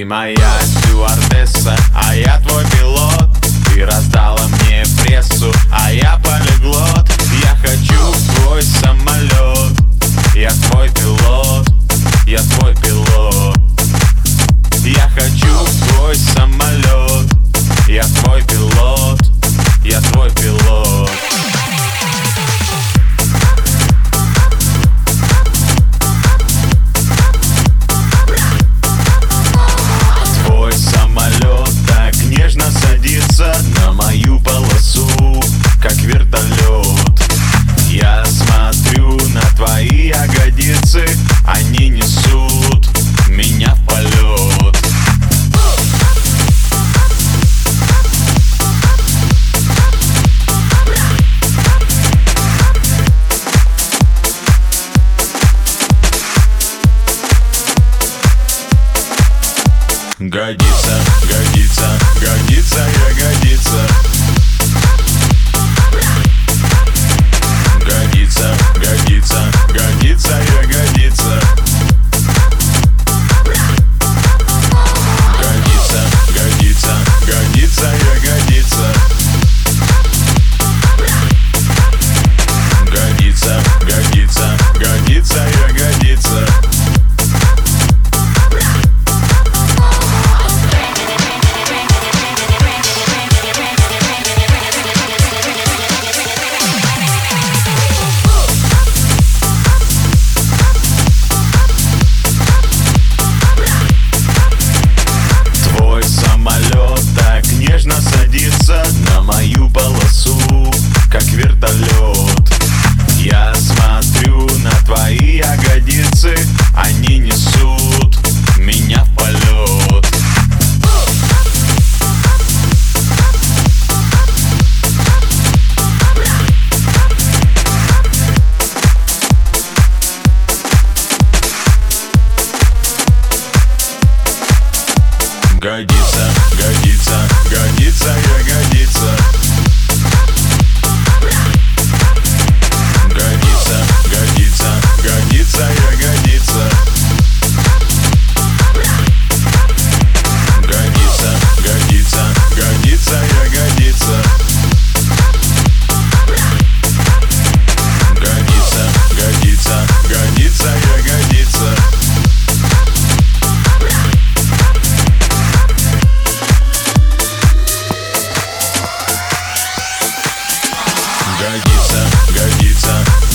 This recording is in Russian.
моя стюардесса, а я твой пилот. Ты раздала мне прессу, а я полиглот. Я хочу в твой самолет. Я твой пилот, я твой пилот. Я хочу в твой самолет. Я твой пилот, я твой пилот. Твой самолет так нежно садится на мою полосу, как вертолет. Я смотрю на твои ягодицы, они несут меня в полет. Годится, годится, годится, ягодица. Годится, годится, годится, ягодица. Годится, годится, годится, ягодица. Годится, годится, годится, ягодица. Садится на мою полосу, как вертолет. Я смотрю на твои ягодицы, они несут меня в полет. Годится, годится, годится, ягодица. Годится, годится, годится, ягодица. Годится, годится, годится, ягодица. Годится, годится, годится, ягодица. Годится, годится.